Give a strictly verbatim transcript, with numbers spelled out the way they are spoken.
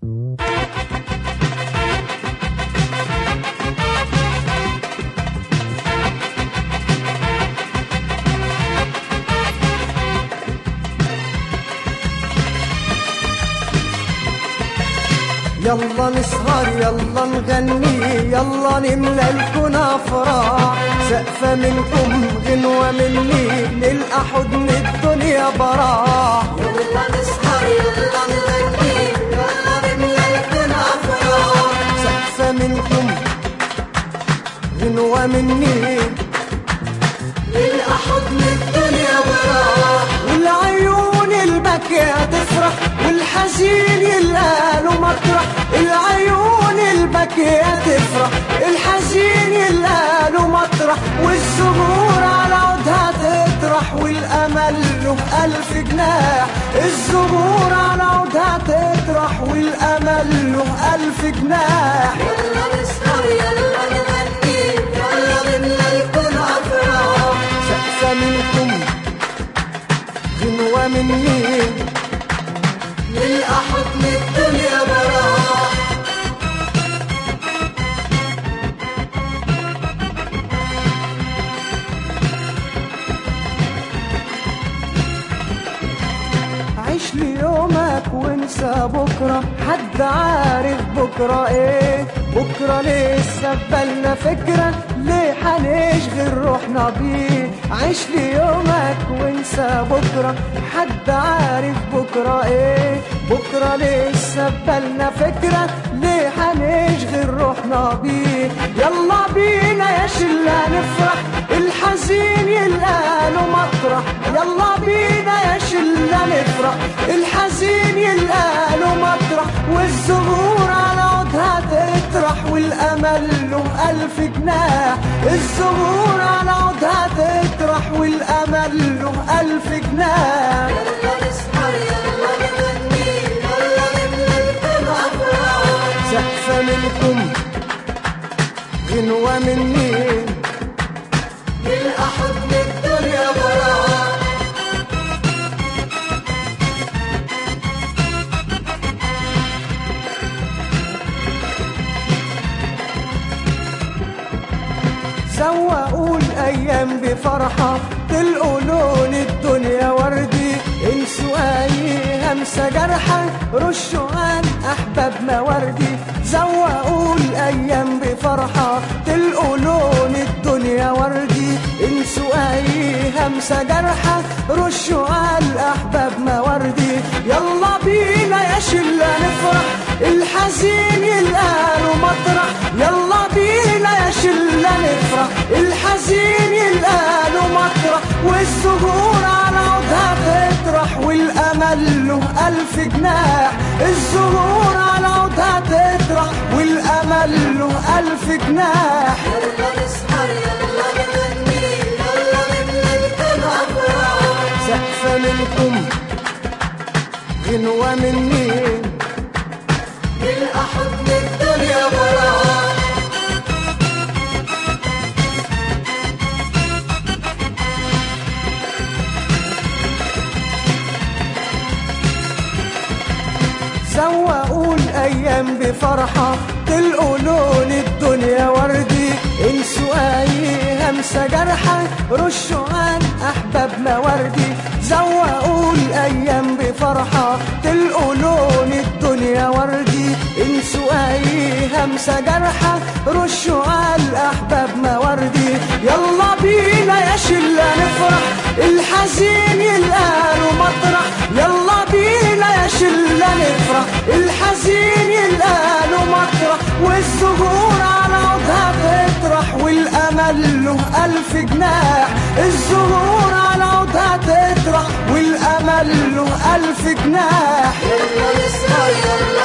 يلا نسهر يلا نغني يلا نملى الكون افراح، سقفة منكم غنوة مني نلقى حضن الدنيا براح. يلا نسهر يلا نغني يلا نملى الكون افراح، سقفة منكم غنوة مني نلقى حضن الدنيا براح. والعيون البكية تفرح والحزين يلقى له مطرح، العيون البكية تفرح الحزين يلقى له مطرح، والزهور على عودها تطرح والأمل له ألف جناح، الزهور على عودها تطرح والأمل له ألف جناح. يلا نسهر يلا نغني يلا نملى الكون افراح، سقفة منكم غنوة مني نلقى حضن الدنيا براح. عيش ليومك وانسى بكرة، حد عارف بكرة ايه؟ بكرة لسه ببالنا فكرة ليه حنشغل روحنا بيه؟ عيش ليومك وانسى بكرة، حد عارف بكرة ايه؟ بكرة لسه ببالنا فكرة ليه حنشغل روحنا بيه؟ يلا بينا يا شلة نفرح الحزين يلقى له مطرح، يلا بينا يا شلة نفرح الحزين يلقى له مطرح، والزهور على عودها تطرح والأمل له ألف جناح، الزهور على عودها تطرح والأمل له ألف جناح. يلا نسهر يلا نغني يلا نملى الكون افراح، سقفة منكم غنوة مني نلقى حضن الدنيا براح. سوقوا الأيام بفرحة تلقوا لون الدنيا وردي، انسوا أي همسة جرحة رشوا عن أحبابنا وردي، زوقوا الأيام بفرحة تلقوا لون الدنيا وردي، انسوا أي همسة جرحة رشوا عن أحبابنا وردي. يلا بينا يا شلة نفرح الحزين يلقى له مطرح، يلا بينا يا شلة نفرح الحزين يلقى له مطرح، والزهور على عودها تطرح والأمل له ألف جناح، الزهور على عودها تطرح والأمل له ألف جناح. يلا نسهر يلا نغني يلا نملى الكون افراح، سقفة منكم غنوة مني نلقى حضن الدنيا براح. سوقوا الأيام بفرحة تلقوا لون الدنيا وردي، انسوا أي همسة جرحة رشوا عن أحبابنا وردي، زوقوا الأيام بفرحة تلقوا لون الدنيا وردي، انسوا أي همسة جرحة رشوا عن أحبابنا وردي. يلا بينا يا شلة نفرح الحزين يلقى له مطرح، يلا بينا يا شلة نفرح الحزين يلقى له مطرح، والزهور على عودها تطرح والأمل له ألف جناح، الزهور على عودها تطرح والأمل له ألف جناح. يلا نسهر يلا